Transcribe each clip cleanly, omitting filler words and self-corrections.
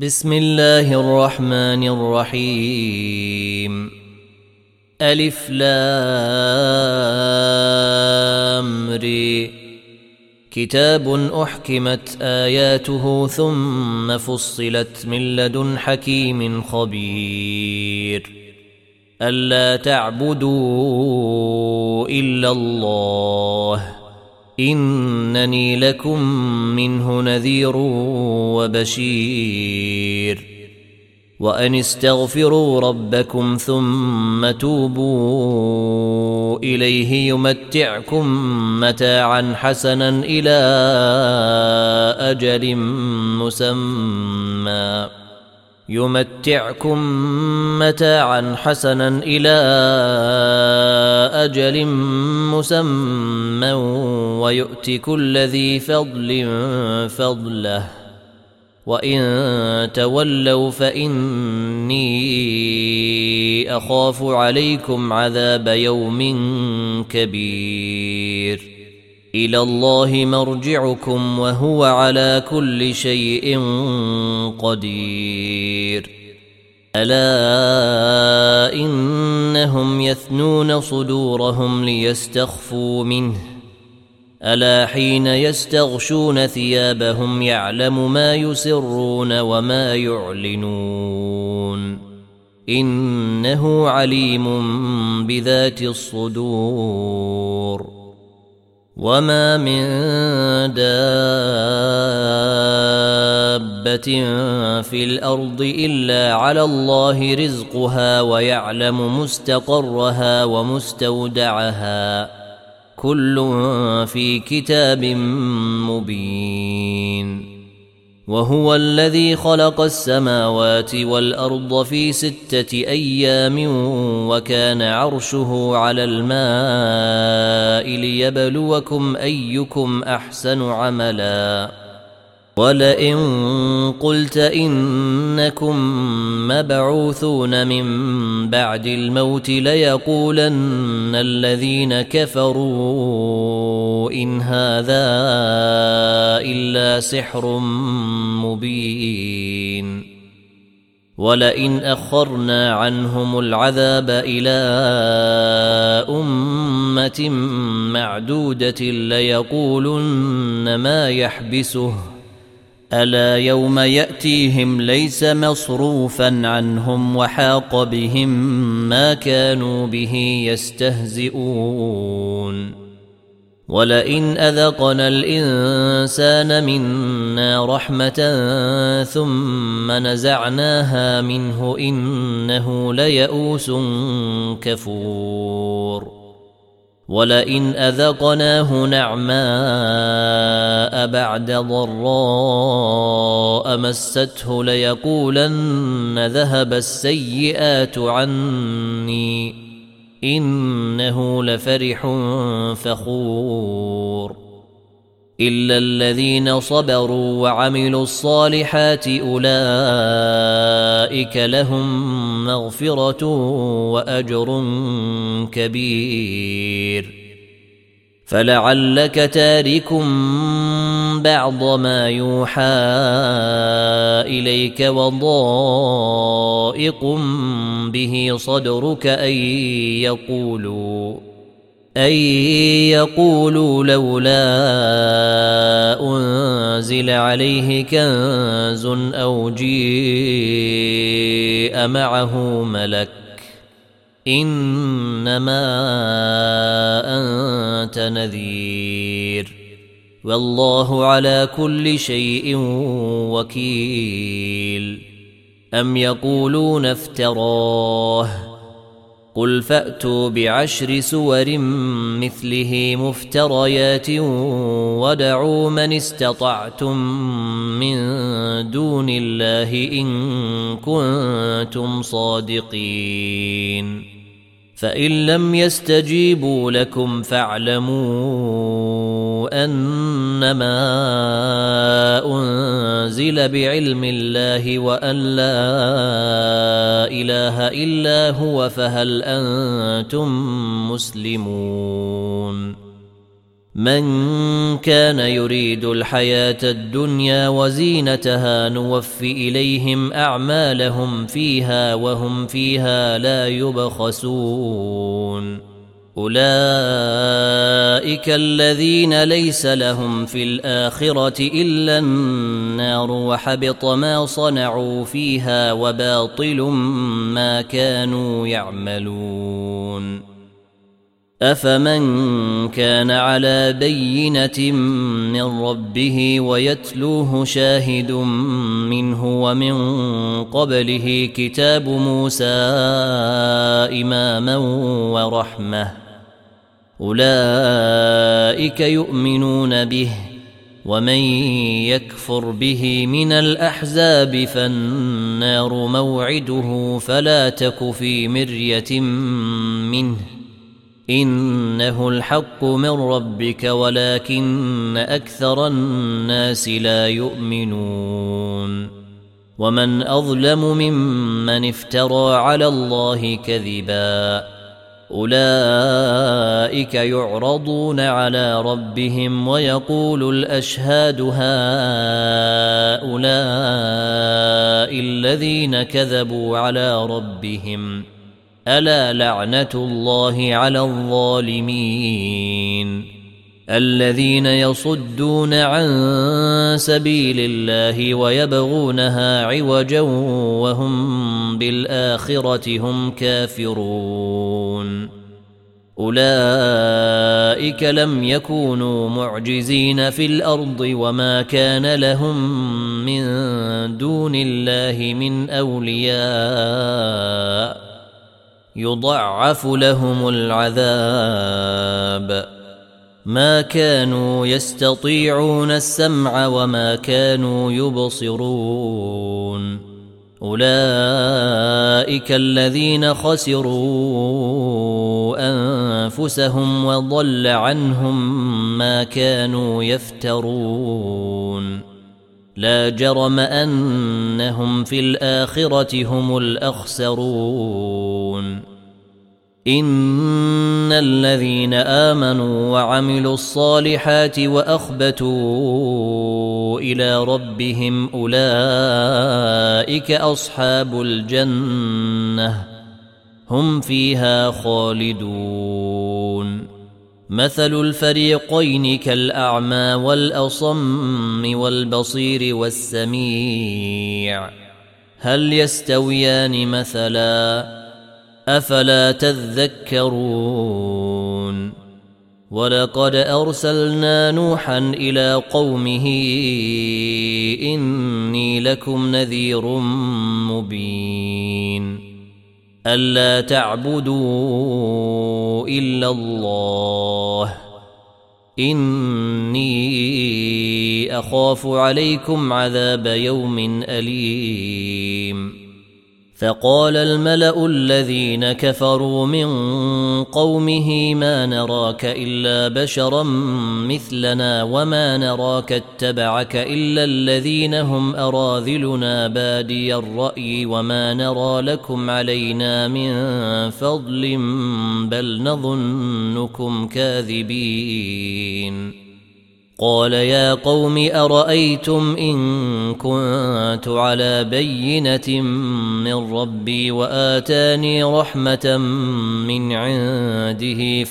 بسم الله الرحمن الرحيم. ألف لام ر. كتاب أحكمت آياته ثم فصلت من لدن حكيم خبير. ألا تعبدوا إلا الله إنني لكم منه نذير وبشير. وأن استغفروا ربكم ثم توبوا إليه يمتعكم متاعا حسنا إلى أجل مسمى ويؤت كل ذي فضل فضله. وإن تولوا فإني أخاف عليكم عذاب يوم كبير. إلى الله مرجعكم وهو على كل شيء قدير. ألا إنهم يثنون صدورهم ليستخفوا منه. ألا حين يستغشون ثيابهم يعلم ما يسرون وما يعلنون إنه عليم بذات الصدور. وما من دابة في الأرض إلا على الله رزقها ويعلم مستقرها ومستودعها كل في كتاب مبين. وهو الذي خلق السماوات والأرض في 6 أيام وكان عرشه على الماء ليبلوكم أيكم أحسن عملا. ولئن قلت إنكم مبعوثون من بعد الموت ليقولن الذين كفروا إن هذا إلا سحر مبين. ولئن أخرنا عنهم العذاب إلى أمة معدودة ليقولن ما يحبسه. ألا يوم يأتيهم ليس مصروفا عنهم وحاق بهم ما كانوا به يستهزئون. ولئن أذقنا الإنسان منا رحمة ثم نزعناها منه إنه ليئوس كفور. ولئن أذقناه نعماء بعد ضراء مسته ليقولن ذهب السيئات عني إنه لفرح فخور. إلا الذين صبروا وعملوا الصالحات أولئك لهم مغفرة وأجر كبير. فلعلك تارك بعض ما يوحى إليك وضائق به صدرك أن يقولوا لولا أنزل عليه كنز أو جيء معه ملك إنما أنت نذير والله على كل شيء وكيل. أم يقولون افتراه قل فأتوا ب10 سور مثله مفتريات ودعوا من استطعتم من دون الله إن كنتم صادقين. فإن لم يستجيبوا لكم فاعلموا أنما أنزل بعلم الله وأن لا إله إلا هو فهل أنتم مسلمون. من كان يريد الحياة الدنيا وزينتها نوفي إليهم أعمالهم فيها وهم فيها لا يبخسون أولئك الذين ليس لهم في الآخرة إلا النار وحبط ما صنعوا فيها وباطل ما كانوا يعملون أفمن كان على بينة من ربه ويتلوه شاهد منه ومن قبله كتاب موسى إماما ورحمة أولئك يؤمنون به ومن يكفر به من الأحزاب فالنار موعده فلا تك في مرية منه إنه الحق من ربك ولكن أكثر الناس لا يؤمنون ومن أظلم ممن افترى على الله كذبا أولئك يعرضون على ربهم ويقول الأشهاد هؤلاء الذين كذبوا على ربهم ألا لعنة الله على الظالمين الذين يصدون عن سبيل الله ويبغونها عوجا وهم بالآخرة هم كافرون أولئك لم يكونوا معجزين في الأرض وما كان لهم من دون الله من أولياء يضعف لهم العذاب ما كانوا يستطيعون السمع وما كانوا يبصرون أولئك الذين خسروا أنفسهم وضل عنهم ما كانوا يفترون لا جرم أنهم في الآخرة هم الأخسرون إن الذين آمنوا وعملوا الصالحات وأخبتوا إلى ربهم أولئك أصحاب الجنة هم فيها خالدون مثل الفريقين كالأعمى والأصم والبصير والسميع هل يستويان مثلا أفلا تذكرون ولقد أرسلنا نوحا إلى قومه إني لكم نذير مبين ألا تعبدوا إلا الله إني أخاف عليكم عذاب يوم أليم فقال الملأ الذين كفروا من قومه ما نراك إلا بشرا مثلنا وما نراك اتبعك إلا الذين هم أراذلنا بادي الرأي وما نرى لكم علينا من فضل بل نظنكم كاذبين قال يا قوم أرأيتم إن كنت على بينة من ربي وآتاني رحمة من عنده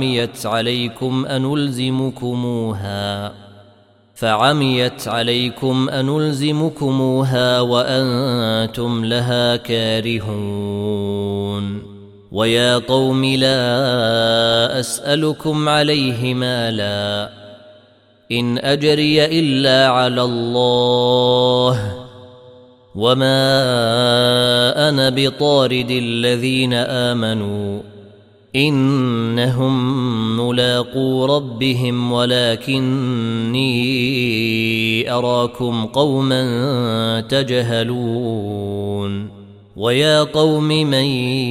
فعميت عليكم أنلزمكموها وأنتم لها كارهون ويا قوم لا أسألكم عليه مالا إن أجري إلا على الله وما أنا بطارد الذين آمنوا إنهم ملاقو ربهم ولكني أراكم قوما تجهلون ويا قوم من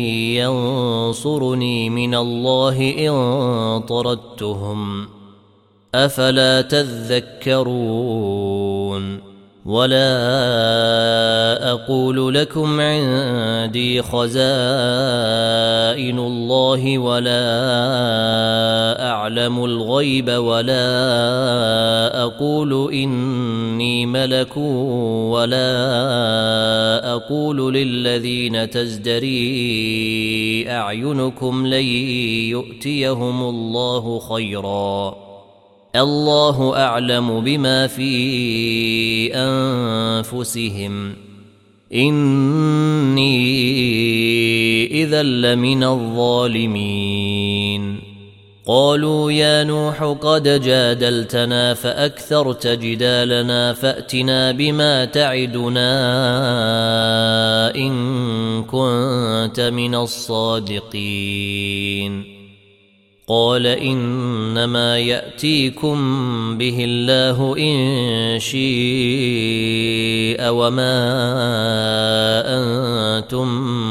ينصرني من الله إن طردتهم أفلا تذكرون ولا أقول لكم عندي خزائن الله ولا أعلم الغيب ولا أقول إني ملك ولا أقول للذين تزدري أعينكم لن يؤتيهم الله خيرا الله أعلم بما في أنفسهم إني إذا لمن الظالمين قالوا يا نوح قد جادلتنا فأكثرت جدالنا فأتنا بما تعدنا إن كنت من الصادقين قال إنما يأتيكم به الله إن شاء وما أنتم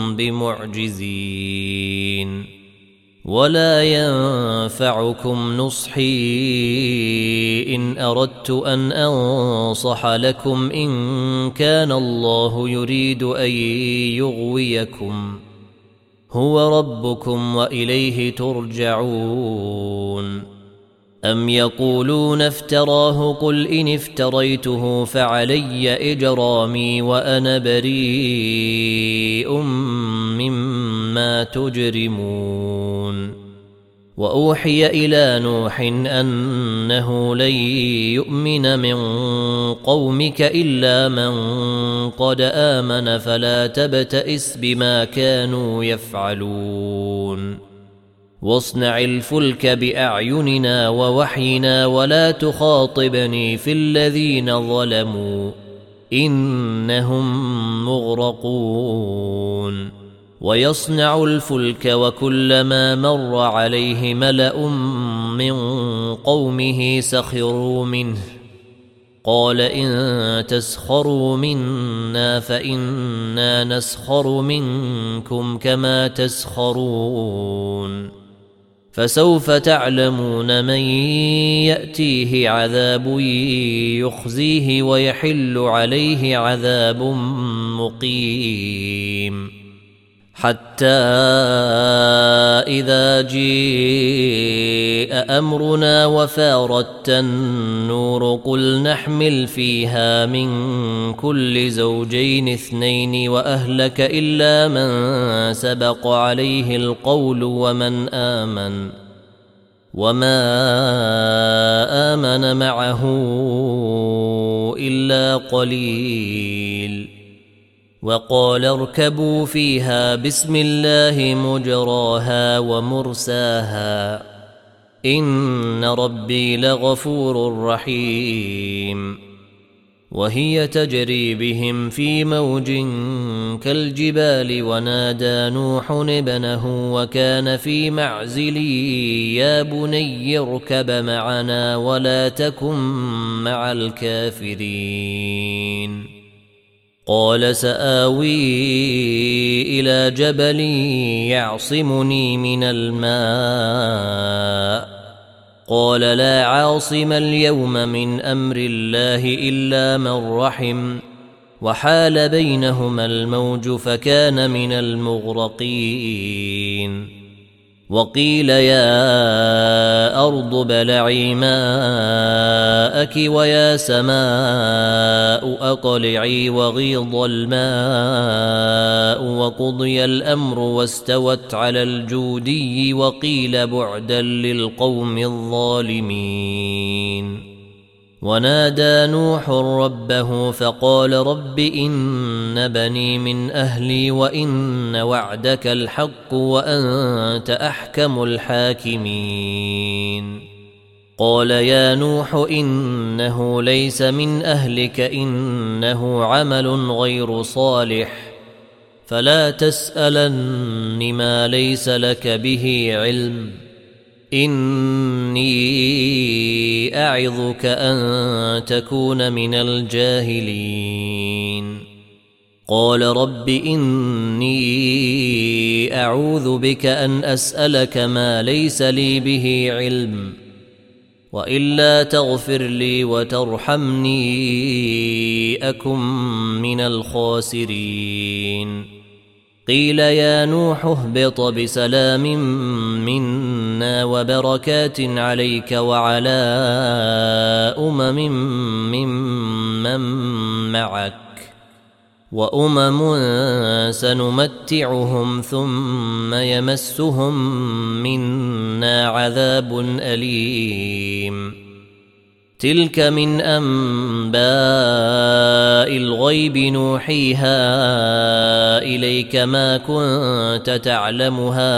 بمعجزين ولا ينفعكم نصحي إن أردت أن أنصح لكم إن كان الله يريد أن يغويكم هو ربكم وإليه ترجعون أم يقولون افتراه قل إن افتريته فعلي إجرامي وأنا بريء مما تجرمون وأوحي إلى نوح أنه لن يؤمن من قومك إلا من قد آمن فلا تبتئس بما كانوا يفعلون واصنع الفلك بأعيننا ووحينا ولا تخاطبني في الذين ظلموا إنهم مغرقون ويصنع الفلك وكلما مر عليه ملأ من قومه سخروا منه قال إن تسخروا منا فإنا نسخر منكم كما تسخرون فسوف تعلمون من يأتيه عذاب يخزيه ويحل عليه عذاب مقيم حتى إذا جاء أمرنا وفارت النور قل نحمل فيها من كل زوجين اثنين وأهلك إلا من سبق عليه القول وما آمن معه إلا قليل وقال اركبوا فيها بسم الله مجراها ومرساها إن ربي لغفور رحيم وهي تجري بهم في موج كالجبال ونادى نوح ابنه وكان في معزل يا بني اركب معنا ولا تكن مع الكافرين قال سآوي إلى جبل يعصمني من الماء قال لا عاصم اليوم من أمر الله إلا من رحم وحال بينهما الموج فكان من المغرقين وقيل يا أرض ابلعي ماءك ويا سماء أقلعي وغيض الماء وقضي الأمر واستوت على الجودي وقيل بعدا للقوم الظالمين ونادى نوح ربه فقال رب إن بني من أهلي وإن وعدك الحق وأنت أحكم الحاكمين قال يا نوح إنه ليس من أهلك إنه عمل غير صالح فلا تسألن ما ليس لك به علم إني أعظك أن تكون من الجاهلين قال رب إني أعوذ بك أن أسألك ما ليس لي به علم وإلا تغفر لي وترحمني أكن من الخاسرين قيل يا نوح اهبط بسلام منا منا وبركات عليك وعلى ممن معك وأمم سنمتعهم ثم يمسهم منا عذاب أليم تلك من أنباء الغيب نوحيها إليك ما كنت تعلمها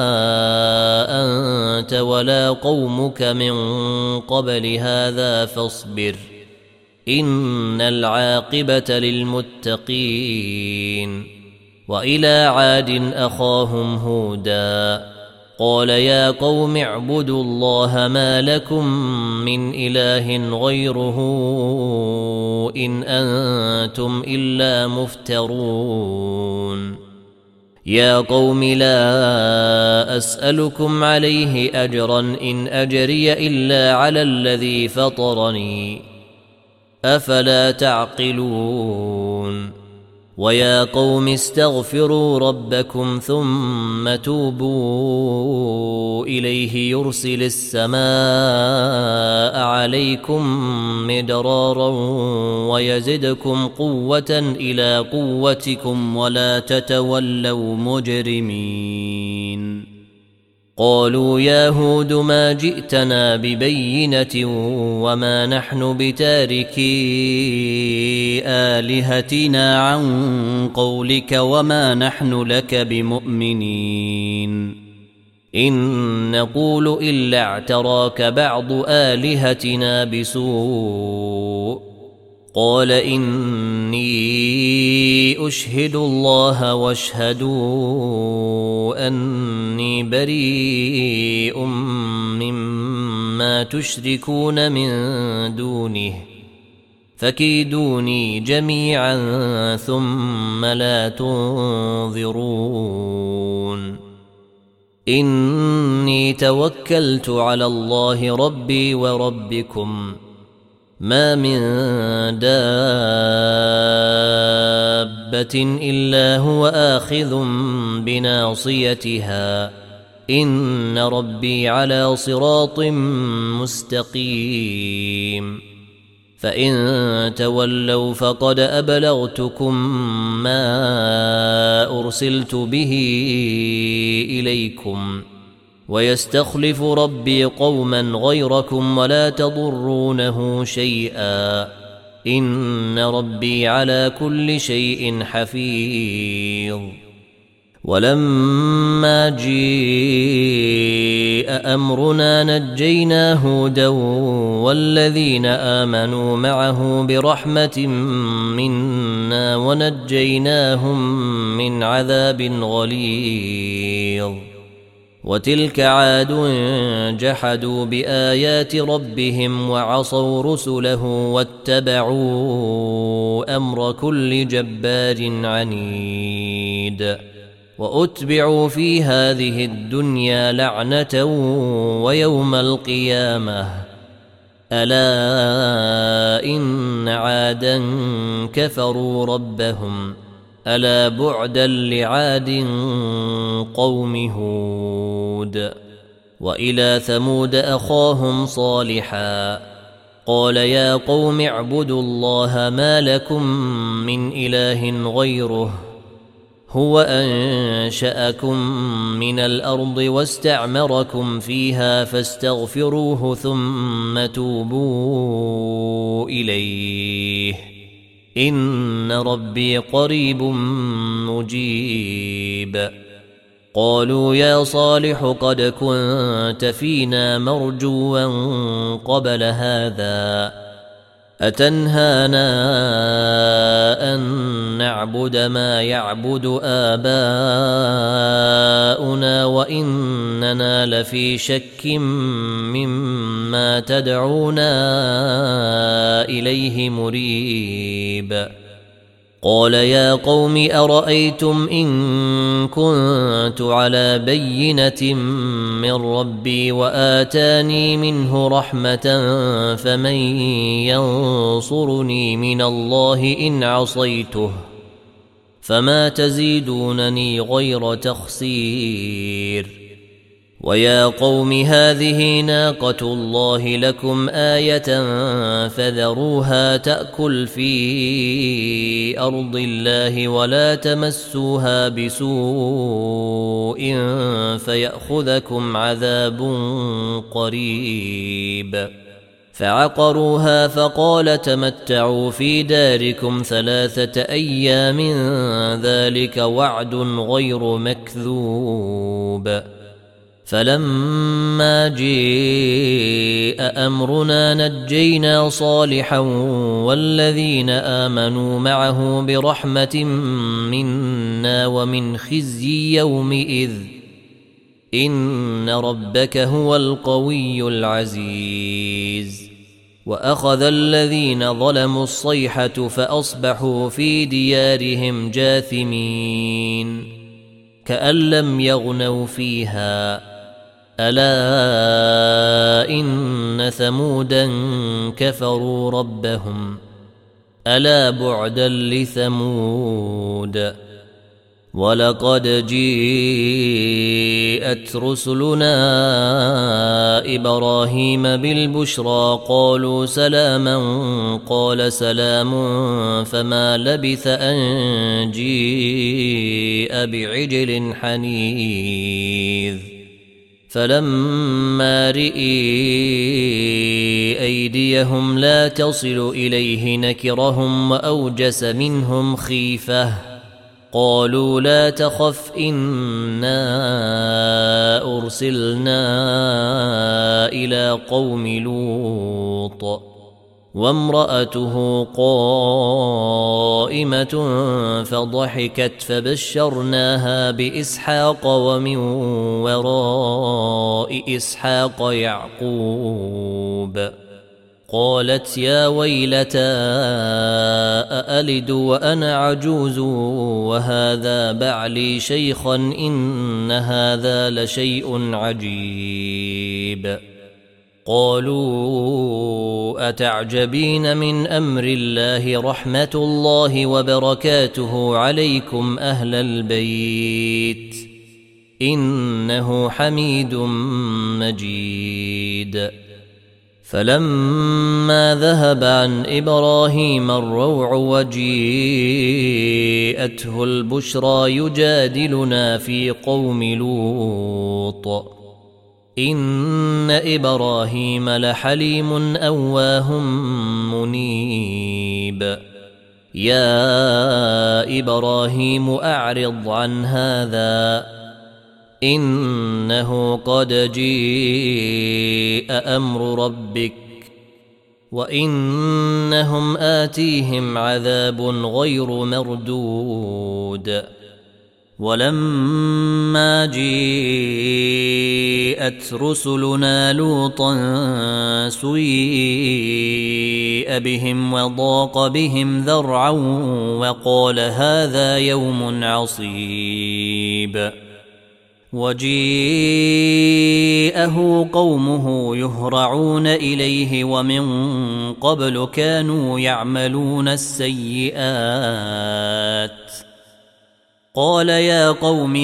أنت ولا قومك من قبل هذا فاصبر إن العاقبة للمتقين وإلى عاد أخاهم هودا قال يا قوم اعبدوا الله ما لكم من إله غيره إن أنتم إلا مفترون يا قوم لا أسألكم عليه أجرا إن أجري إلا على الذي فطرني أفلا تعقلون ويا قوم استغفروا ربكم ثم توبوا إليه يرسل السماء عليكم مدرارا ويزدكم قوة إلى قوتكم ولا تتولوا مجرمين قالوا يا هود ما جئتنا ببينة وما نحن بتاركي آلهتنا عن قولك وما نحن لك بمؤمنين إن نقول إلا اعتراك بعض آلهتنا بسوء قال إني أشهد الله واشهدوا أني بريء مما تشركون من دونه فكيدوني جميعا ثم لا تنظرون إني توكلت على الله ربي وربكم ما من دابة إلا هو آخذ بناصيتها إن ربي على صراط مستقيم فإن تولوا فقد أبلغتكم ما أرسلت به إليكم ويستخلف ربي قوما غيركم ولا تضرونه شيئا إن ربي على كل شيء حفيظ ولما جيء أمرنا نجينا هودا والذين آمنوا معه برحمة منا ونجيناهم من عذاب غليظ وتلك عاد جحدوا بآيات ربهم وعصوا رسله واتبعوا أمر كل جبار عنيد وأتبعوا في هذه الدنيا لعنة ويوم القيامة ألا إن عادا كفروا ربهم ألا بعدا لعاد قوم هود وإلى ثمود أخاهم صالحا قال يا قوم اعبدوا الله ما لكم من إله غيره هو أنشأكم من الأرض واستعمركم فيها فاستغفروه ثم توبوا إليه إن ربي قريب مجيب قالوا يا صالح قد كنت فينا مرجوا قبل هذا أتنهانا أن نعبد ما يعبد آباؤنا وإننا لفي شك مما تدعونا إليه مريب قال يا قوم أرأيتم إن كنت على بينة من ربي وآتاني منه رحمة فمن ينصرني من الله إن عصيته فما تزيدونني غير تخسير ويا قوم هذه ناقة الله لكم آية فذروها تأكل في أرض الله ولا تمسوها بسوء فيأخذكم عذاب قريب. فعقروها فقال تمتعوا في داركم 3 أيام ذلك وعد غير مكذوب. فلما جاء أمرنا نجينا صالحا والذين آمنوا معه برحمة منا ومن خزي يومئذ إن ربك هو القوي العزيز. وأخذ الذين ظلموا الصيحة فأصبحوا في ديارهم جاثمين كأن لم يغنوا فيها ألا إن ثمودا كفروا ربهم ألا بعدا لثمود. ولقد جاءت رسلنا إبراهيم بالبشرى قالوا سلاما قال سلام فما لبث أن جاء بعجل حنيذ. فلما رئي أيديهم لا تصل إليه نكرهم وأوجس منهم خيفة قالوا لا تخف إنا أرسلنا إلى قوم لوط وامرأته قائمة فضحكت فبشرناها بإسحاق ومن وراء إسحاق يعقوب. قالت يا ويلتى أألد وأنا عجوز وهذا بعلي شيخا إن هذا لشيء عجيب. قالوا أتعجبين من أمر الله رحمة الله وبركاته عليكم أهل البيت إنه حميد مجيد. فلما ذهب عن إبراهيم الروع وجيءته البشرى يجادلنا في قوم لوط إن إبراهيم لحليم أواه منيب. يا إبراهيم أعرض عن هذا إنه قد جاء أمر ربك وإنهم آتيهم عذاب غير مردود. ولما جاءت رسلنا لوطا سيء بهم وضاق بهم ذرعا وقال هذا يوم عصيب. وجيءه قومه يهرعون إليه ومن قبل كانوا يعملون السيئات. قال يا قوم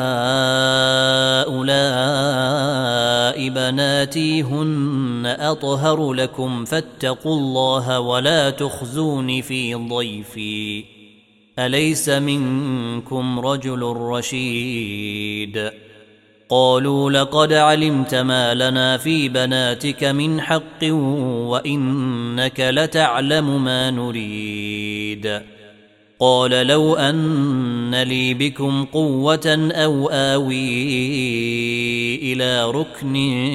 هؤلاء بناتي هن أطهر لكم فاتقوا الله ولا تخزون في ضيفي أليس منكم رجل رشيد. قالوا لقد علمت ما لنا في بناتك من حق وإنك لتعلم ما نريد. قال لو أن لي بكم قوة أو آوي إلى ركن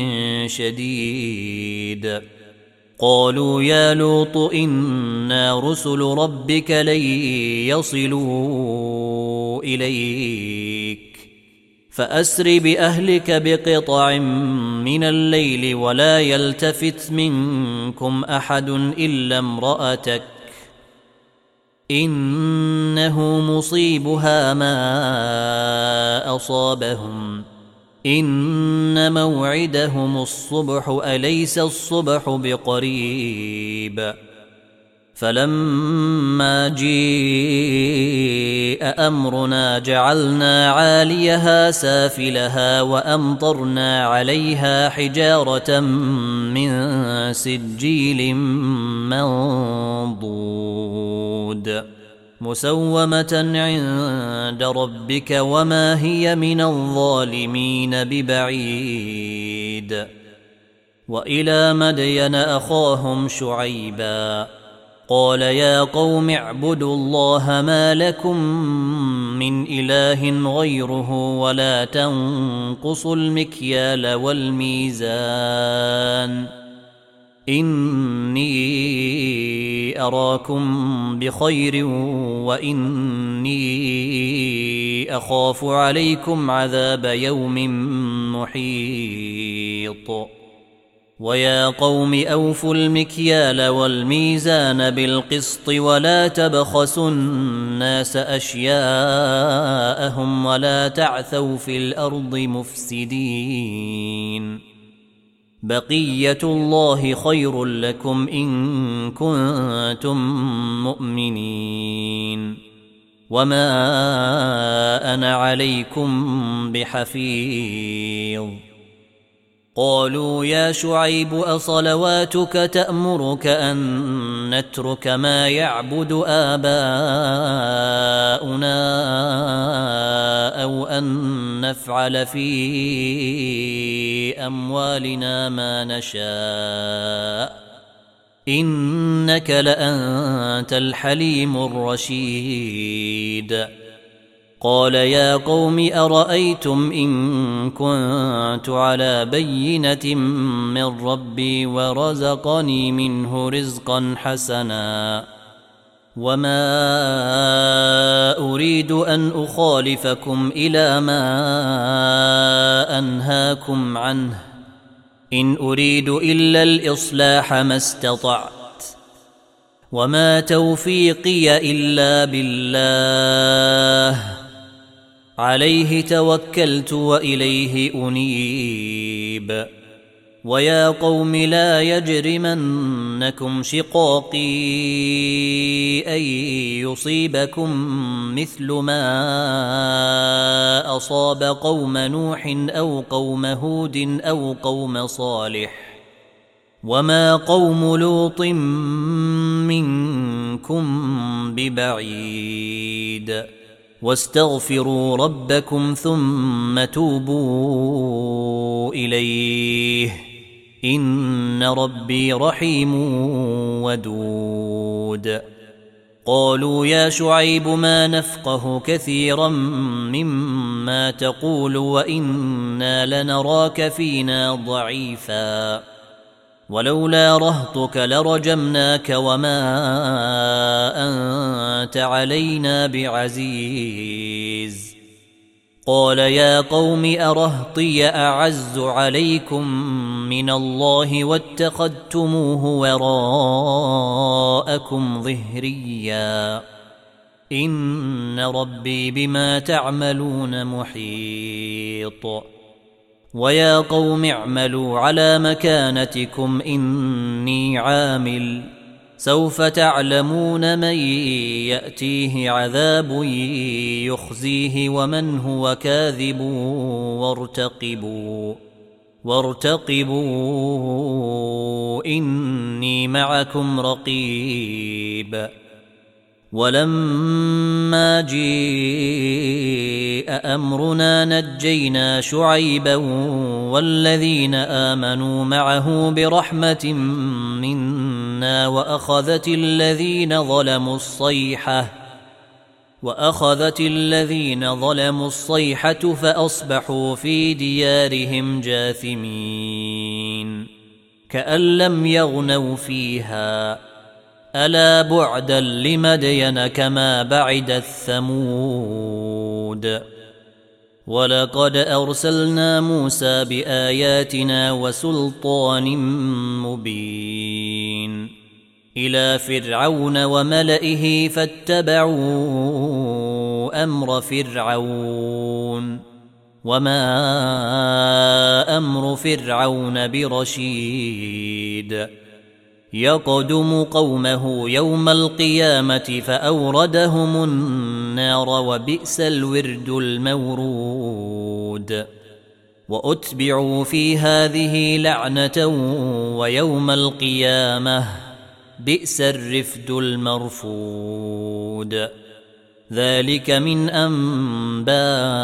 شديد. قالوا يا لوط إنا رسل ربك لن يصلوا إليك فأسر بأهلك بقطع من الليل ولا يلتفت منكم أحد إلا امرأتك إنه مصيبها ما أصابهم إن موعدهم الصبح أليس الصبح بقريب. فلما جيء أمرنا جعلنا عاليها سافلها وأمطرنا عليها حجارة من سجيل منضود مسومة عند ربك وما هي من الظالمين ببعيد. وإلى مدين أخاهم شعيبا قال يا قوم اعبدوا الله ما لكم من إله غيره ولا تنقصوا المكيال والميزان إني أراكم بخير وإني أخاف عليكم عذاب يوم محيط. ويا قوم أوفوا المكيال والميزان بالقسط ولا تبخسوا الناس أشياءهم ولا تعثوا في الأرض مفسدين. بقية الله خير لكم إن كنتم مؤمنين وما أنا عليكم بحفيظ. قالوا يا شعيب أصلواتك تأمرك أن نترك ما يعبد آباؤنا أو أن نفعل في أموالنا ما نشاء إنك لأنت الحليم الرشيد. قال يا قوم أرأيتم إن كنت على بينة من ربي ورزقني منه رزقا حسنا وما أريد أن أخالفكم إلى ما أنهاكم عنه إن أريد إلا الإصلاح ما استطعت وما توفيقي إلا بالله عليه توكلت وإليه أنيب. ويا قوم لا يجرمنكم شقاقي أن يصيبكم مثل ما أصاب قوم نوح أو قوم هود أو قوم صالح وما قوم لوط منكم ببعيد. واستغفروا ربكم ثم توبوا إليه إن ربي رحيم ودود. قالوا يا شعيب ما نفقه كثيرا مما تقول وإنا لنراك فينا ضعيفا ولولا رهطك لرجمناك وما أنت علينا بعزيز. قال يا قوم أرهطي أعز عليكم من الله واتخذتموه وراءكم ظهريا إن ربي بما تعملون محيط. ويا قوم اعملوا على مكانتكم إني عامل سوف تعلمون من يأتيه عذاب يخزيه ومن هو كاذب وارتقبوا إني معكم رقيب. ولما جيء أمرنا نجينا شعيبا والذين آمنوا معه برحمة منا وأخذت الذين ظلموا الصيحة فأصبحوا في ديارهم جاثمين كأن لم يغنوا فيها ألا بعدا لمدين كما بعدت ثمود. ولقد أرسلنا موسى بآياتنا وسلطان مبين إلى فرعون وملئه فاتبعوا أمر فرعون وما أمر فرعون برشيد. يقدم قومه يوم القيامة فأوردهم النار وبئس الورد المورود وأتبعوا في هذه لعنة ويوم القيامة بئس الرفد المرفود ذلك من أنباء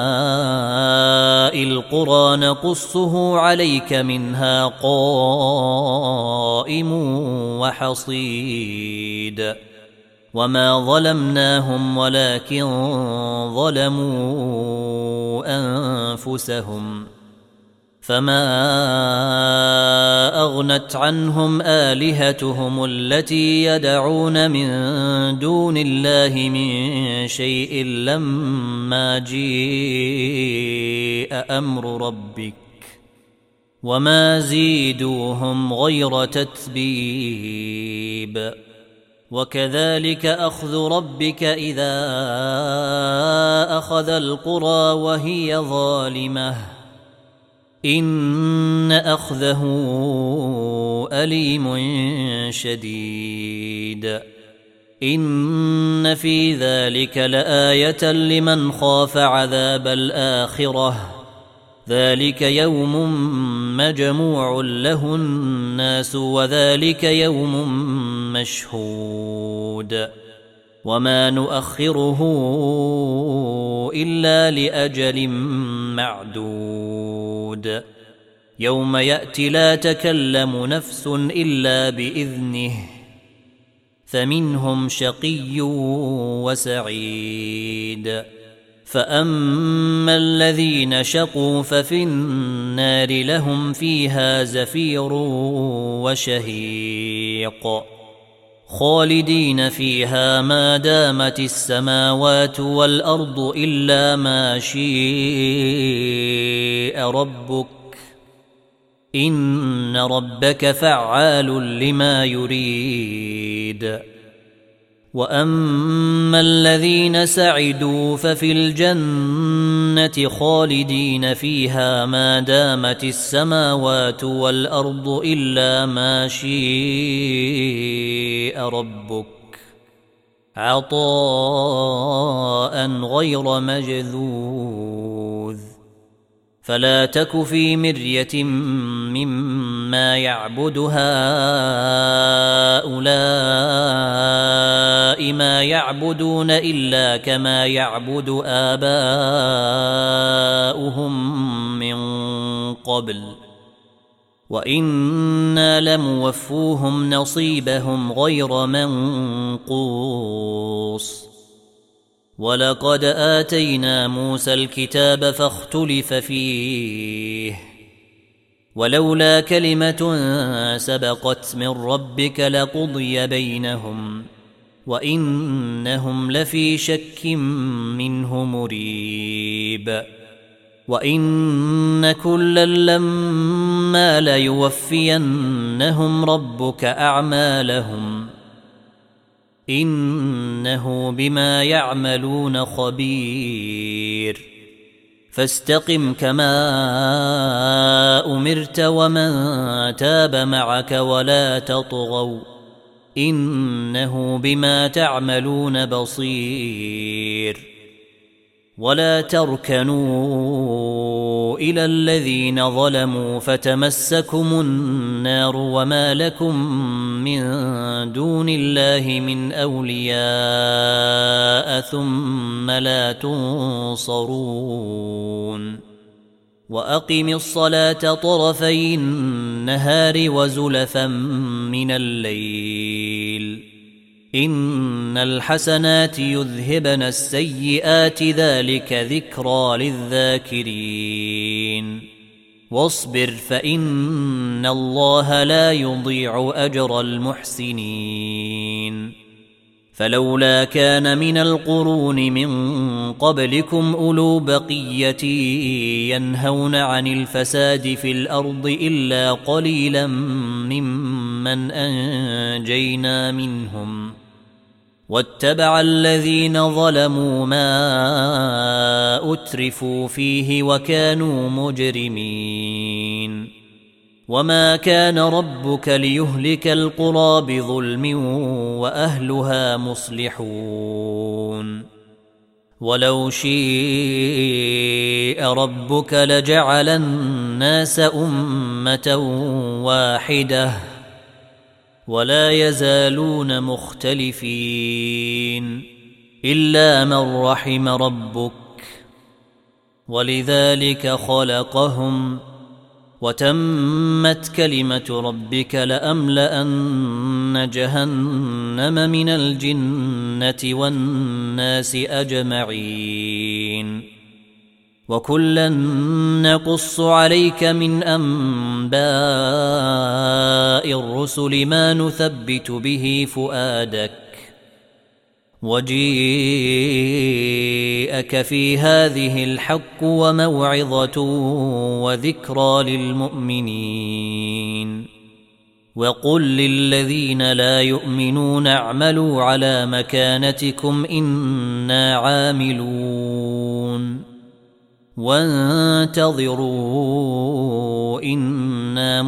القرى نقصه عليك منها قائم وحصيد وما ظلمناهم ولكن ظلموا أنفسهم فما أغنت عنهم آلهتهم التي يدعون من دون الله من شيء لما جيء أمر ربك وما زيدوهم غير تتبيب وكذلك أخذ ربك إذا أخذ القرى وهي ظالمة إن أخذه أليم شديد إن في ذلك لآية لمن خاف عذاب الآخرة ذلك يوم مجموع له الناس وذلك يوم مشهود وما نؤخره إلا لأجل معدود يوم يأتي لا تكلم نفس إلا بإذنه فمنهم شقي وسعيد فأما الذين شقوا ففي النار لهم فيها زفير وشهيق خالدين فيها ما دامت السماوات والأرض إلا ما شاء ربك إن ربك فعال لما يريد وأما الذين سعدوا ففي الجنة خالدين فيها ما دامت السماوات والأرض إلا ما شاء ربك عطاء غير مجذوذ فلا تك في مرية مما يعبد هؤلاء ما يعبدون إلا كما يعبد آباؤهم من قبل وإنا لموفوهم نصيبهم غير منقوص ولقد آتينا موسى الكتاب فاختلف فيه ولولا كلمة سبقت من ربك لقضي بينهم وإنهم لفي شك منه مريب وإن كلا لما ليوفينهم ربك أعمالهم إنه بما يعملون خبير فاستقم كما أمرت ومن تاب معك ولا تطغوا إنه بما تعملون بصير ولا تركنوا إلى الذين ظلموا فتمسكم النار وما لكم من دون الله من أولياء ثم لا تنصرون وأقم الصلاة طرفي النهار وزلفا من الليل إن الحسنات يذهبن السيئات ذلك ذكرى للذاكرين واصبر فإن الله لا يضيع أجر المحسنين فلولا كان من القرون من قبلكم أولو بقية ينهون عن الفساد في الأرض إلا قليلا ممن أنجينا منهم واتبع الذين ظلموا ما أترفوا فيه وكانوا مجرمين وما كان ربك ليهلك القرى بظلم وأهلها مصلحون ولو شيء ربك لجعل الناس أمة واحدة ولا يزالون مختلفين إلا من رحم ربك ولذلك خلقهم وتمت كلمة ربك لأملأن جهنم من الجنة والناس أجمعين وكلا نقص عليك من أنباء الرسل ما نثبت به فؤادك وجيءك في هذه الحق وموعظة وذكرى للمؤمنين وقل للذين لا يؤمنون اعملوا على مكانتكم إنا عاملون وانتظروا إنا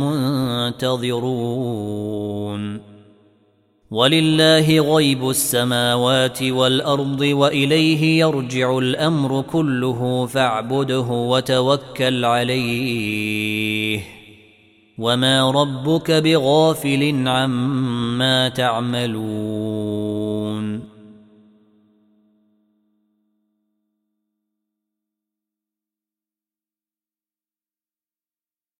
منتظرون ولله غيب السماوات والأرض وإليه يرجع الأمر كله فاعبده وتوكل عليه وما ربك بغافل عما تعملون